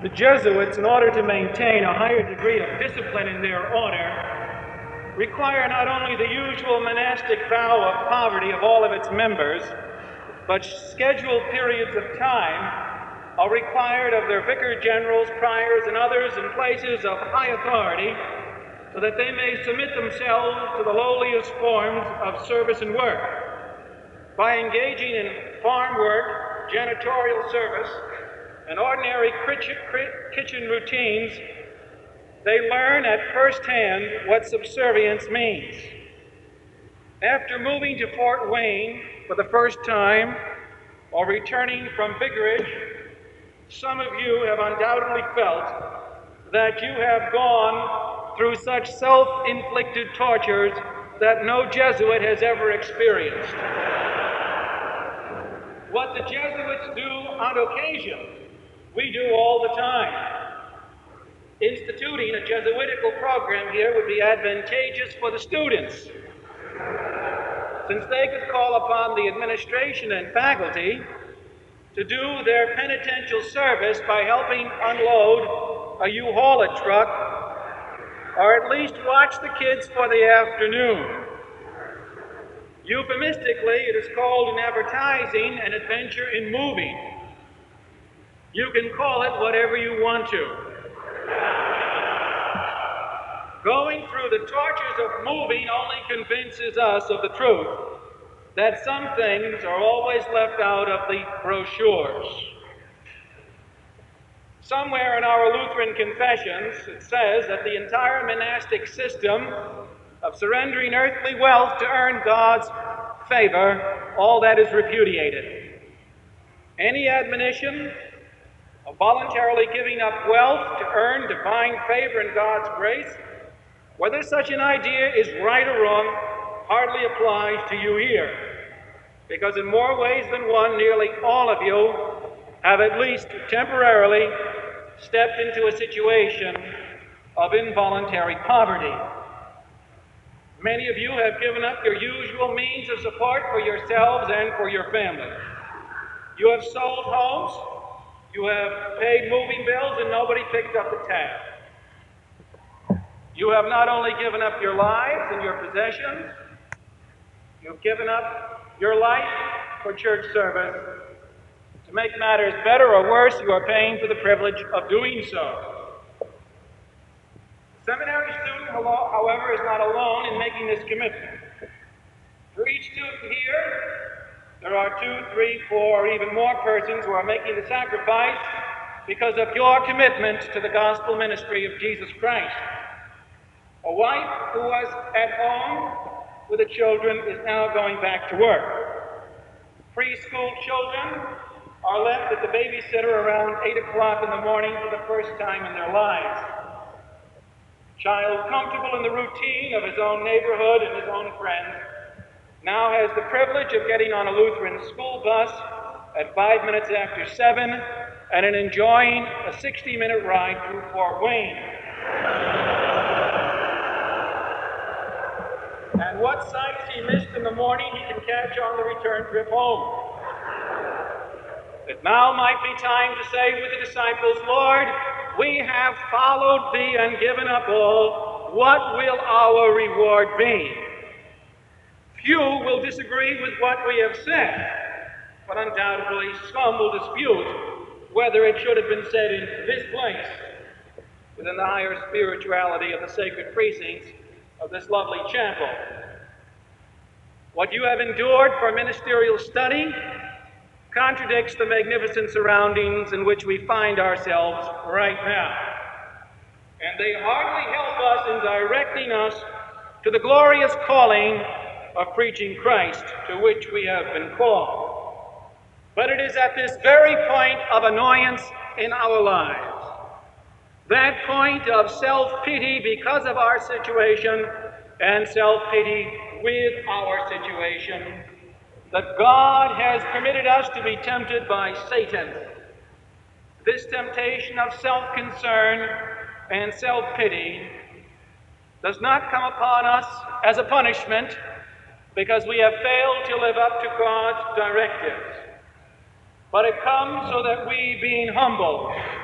The Jesuits, in order to maintain a higher degree of discipline in their order, require not only the usual monastic vow of poverty of all of its members, but scheduled periods of time are required of their vicar generals, priors, and others in places of high authority, so that they may submit themselves to the lowliest forms of service and work. By engaging in farm work, janitorial service, and ordinary kitchen routines, they learn at first hand what subservience means. After moving to Fort Wayne for the first time, or returning from vicarage, some of you have undoubtedly felt that you have gone through such self-inflicted tortures that no Jesuit has ever experienced. What the Jesuits do on occasion, we do all the time. Instituting a Jesuitical program here would be advantageous for the students, since they could call upon the administration and faculty to do their penitential service by helping unload a U-Haul truck, or at least watch the kids for the afternoon. Euphemistically, it is called in advertising an adventure in moving. You can call it whatever you want to. Going through the tortures of moving only convinces us of the truth that some things are always left out of the brochures. Somewhere in our Lutheran confessions, it says that the entire monastic system of surrendering earthly wealth to earn God's favor, all that is repudiated. Any admonition of voluntarily giving up wealth to earn divine favor and God's grace, whether such an idea is right or wrong, hardly applies to you here, because in more ways than one, nearly all of you have at least temporarily stepped into a situation of involuntary poverty. Many of you have given up your usual means of support for yourselves and for your family. You have sold homes, you have paid moving bills, and nobody picked up the tab. You have not only given up your lives and your possessions, you've given up your life for church service. To make matters better or worse, you are paying for the privilege of doing so. The seminary student, however, is not alone in making this commitment. For each student here, there are 2, 3, 4, or even more persons who are making the sacrifice because of your commitment to the gospel ministry of Jesus Christ. A wife who was at home with the children is now going back to work. Preschool children are left at the babysitter around 8 o'clock in the morning for the first time in their lives. Child comfortable in the routine of his own neighborhood and his own friends now has the privilege of getting on a Lutheran school bus at 5 minutes after 7 and enjoying a 60-minute ride through Fort Wayne. And what sights he missed in the morning he can catch on the return trip home. It now might be time to say with the disciples, Lord, we have followed thee and given up all. What will our reward be? Few will disagree with what we have said, but undoubtedly some will dispute whether it should have been said in this place, within the higher spirituality of the sacred precincts of this lovely chapel. What you have endured for ministerial study contradicts the magnificent surroundings in which we find ourselves right now. And they hardly help us in directing us to the glorious calling of preaching Christ, to which we have been called. But it is at this very point of annoyance in our lives, that point of self-pity because of our situation and self-pity with our situation, that God has permitted us to be tempted by Satan. This temptation of self-concern and self-pity does not come upon us as a punishment because we have failed to live up to God's directives, but it comes so that we, being humble,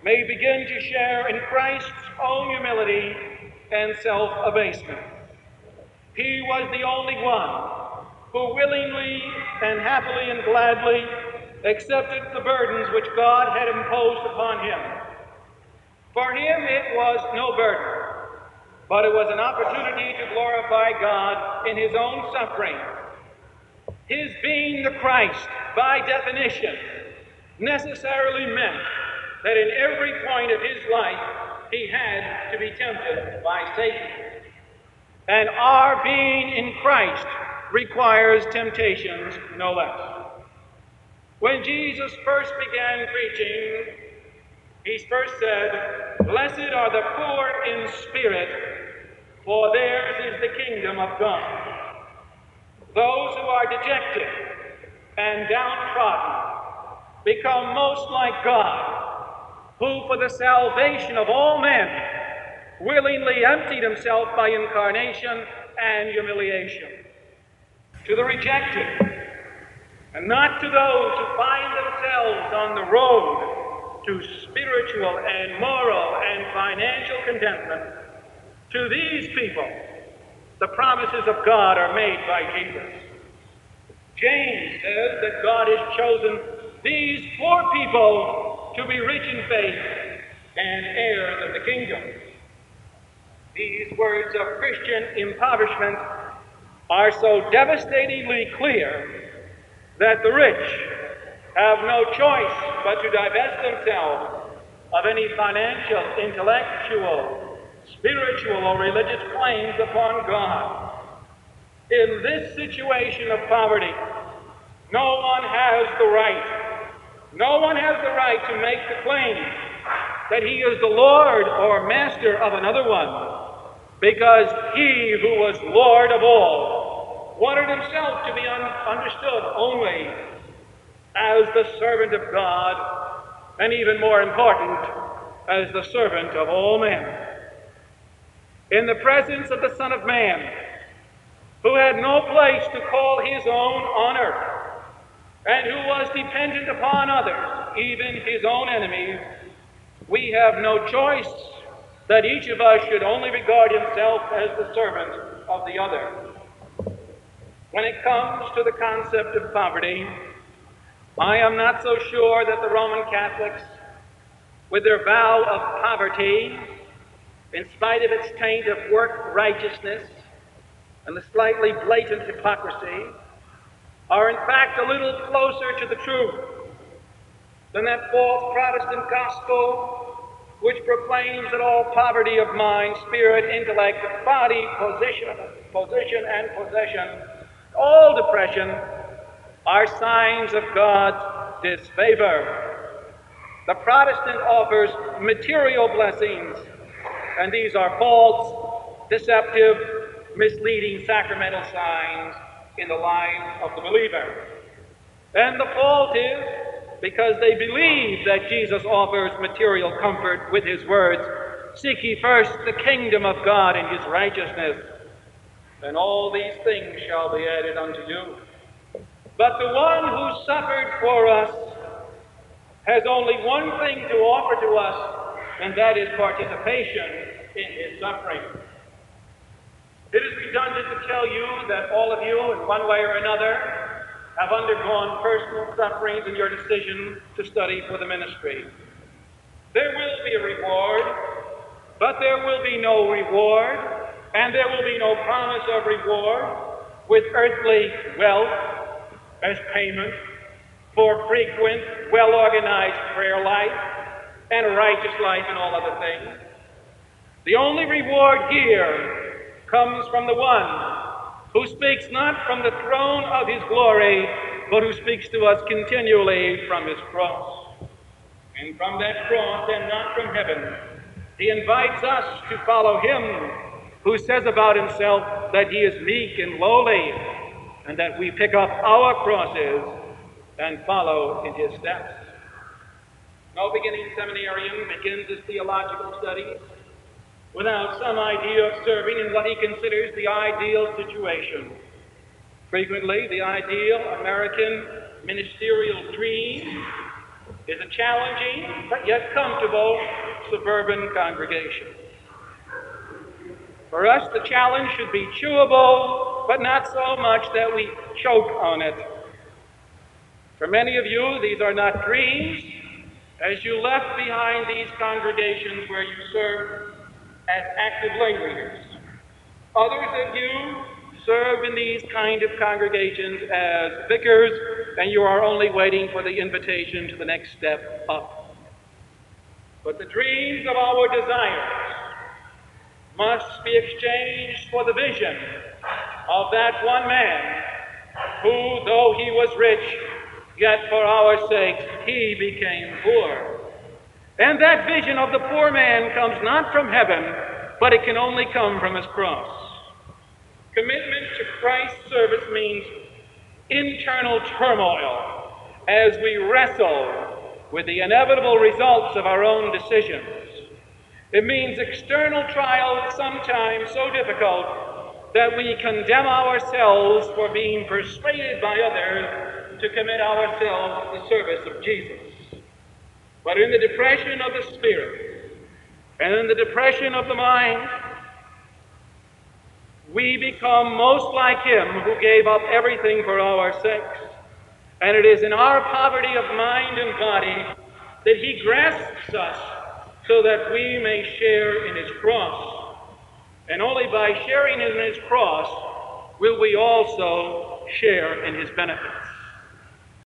may begin to share in Christ's own humility and self-abasement. He was the only one who willingly and happily and gladly accepted the burdens which God had imposed upon him. For him it was no burden, but it was an opportunity to glorify God in his own suffering. His being the Christ, by definition, necessarily meant that in every point of his life he had to be tempted by Satan. And our being in Christ requires temptations no less. When Jesus first began preaching, he first said, "Blessed are the poor in spirit, for theirs is the kingdom of God." Those who are dejected and downtrodden become most like God, who for the salvation of all men willingly emptied himself by incarnation and humiliation. To the rejected, and not to those who find themselves on the road to spiritual and moral and financial contentment, to these people, the promises of God are made by Jesus. James says that God has chosen these poor people to be rich in faith and heirs of the kingdom. These words of Christian impoverishment are so devastatingly clear that the rich have no choice but to divest themselves of any financial, intellectual, spiritual, or religious claims upon God. In this situation of poverty, no one has the right to make the claim that he is the Lord or master of another one, because he who was Lord of all wanted himself to be understood only as the servant of God, and even more important, as the servant of all men. In the presence of the Son of Man, who had no place to call his own on earth, and who was dependent upon others, even his own enemies, we have no choice that each of us should only regard himself as the servant of the other. When it comes to the concept of poverty, I am not so sure that the Roman Catholics, with their vow of poverty, in spite of its taint of work righteousness and the slightly blatant hypocrisy, are in fact a little closer to the truth than that false Protestant gospel which proclaims that all poverty of mind, spirit, intellect, body, position, and possession, all depression, are signs of God's disfavor. The Protestant offers material blessings, and these are false, deceptive, misleading sacramental signs in the life of the believer. And the fault is because they believe that Jesus offers material comfort with his words, "Seek ye first the kingdom of God and his righteousness, and all these things shall be added unto you." But the one who suffered for us has only one thing to offer to us, and that is participation in his suffering. It is redundant to tell you that all of you, in one way or another, have undergone personal sufferings in your decision to study for the ministry. There will be a reward, but there will be no reward, and there will be no promise of reward with earthly wealth as payment for frequent, well-organized prayer life and a righteous life and all other things. The only reward here comes from the one who speaks not from the throne of his glory, but who speaks to us continually from his cross. And from that cross, and not from heaven, he invites us to follow him who says about himself that he is meek and lowly, and that we pick up our crosses and follow in his steps. No beginning seminarian begins his theological studies without some idea of serving in what he considers the ideal situation. Frequently, the ideal American ministerial dream is a challenging but yet comfortable suburban congregation. For us, the challenge should be chewable, but not so much that we choke on it. For many of you, these are not dreams, as you left behind these congregations where you served as active lay leaders. Others of you serve in these kind of congregations as vicars, and you are only waiting for the invitation to the next step up. But the dreams of our desires must be exchanged for the vision of that one man who, though he was rich, yet for our sakes he became poor. And that vision of the poor man comes not from heaven, but it can only come from his cross. Commitment to Christ's service means internal turmoil as we wrestle with the inevitable results of our own decisions. It means external trials sometimes so difficult that we condemn ourselves for being persuaded by others to commit ourselves to the service of Jesus. But in the depression of the spirit and in the depression of the mind, we become most like him who gave up everything for our sakes. And it is in our poverty of mind and body that he grasps us so that we may share in his cross. And only by sharing in his cross will we also share in his benefits.